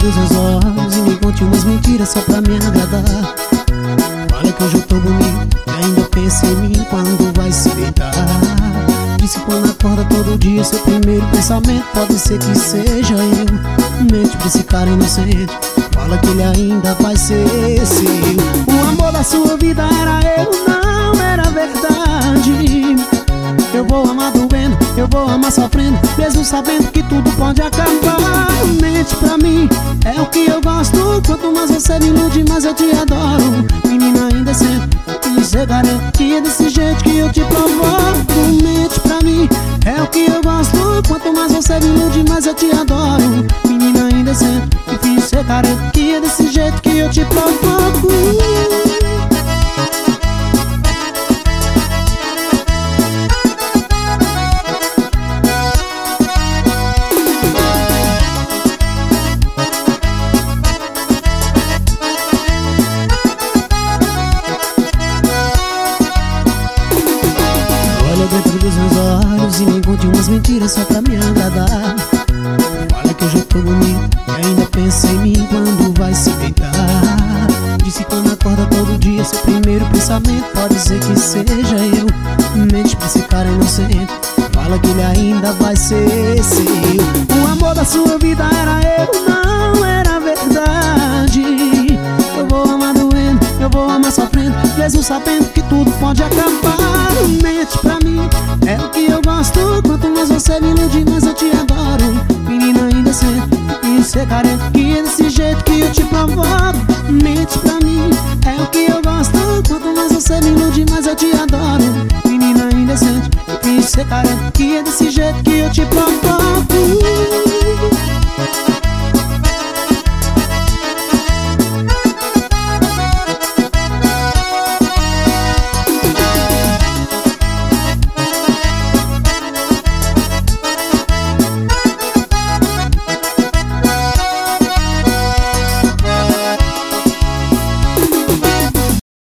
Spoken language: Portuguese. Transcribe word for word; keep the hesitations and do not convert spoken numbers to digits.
dos meus olhos e me conte umas mentiras só pra me agradar. Fala que hoje eu tô bonito e ainda pensa em mim quando vai se deitar. Disse quando acorda todo dia seu primeiro pensamento pode ser que seja eu. Mente pra esse cara inocente, fala que ele ainda vai ser seu. O amor da sua vida era eu, não era verdade. Eu vou amar doendo, eu vou amar sofrendo, mesmo sabendo que tudo pode acabar. Mente pra mim, é o que eu gosto. Quanto mais você me ilude, mais eu te adoro. Menina indecente, e você garante que é desse jeito que eu te provoco. Mente pra mim, é o que eu gosto. Quanto mais você me ilude, mais eu te adoro. Menina indecente, e você garante que é desse jeito que eu te provoco. Olha dentro dos meus olhos e me conte umas mentiras só pra me agradar. Fala que hoje eu tô bonito e ainda pensa em mim quando vai se deitar. Disse quando acorda todo dia seu primeiro pensamento pode ser que seja eu. Mente pra esse cara inocente, fala que ele ainda vai ser seu. O amor da sua vida era eu, não era verdade. Eu vou amar doendo, eu vou amar sofrendo, mesmo sabendo que tudo pode acabar. Mente pra mim, é o que eu gosto. Quanto mais você me ilude, mais eu te adoro. Menina indecente, e você carente, que é desse jeito que eu te provoco. Mente pra mim, é o que eu gosto. Quanto mais você me ilude, mais eu te adoro. Menina indecente, e você carente, que é desse jeito que eu te provoco.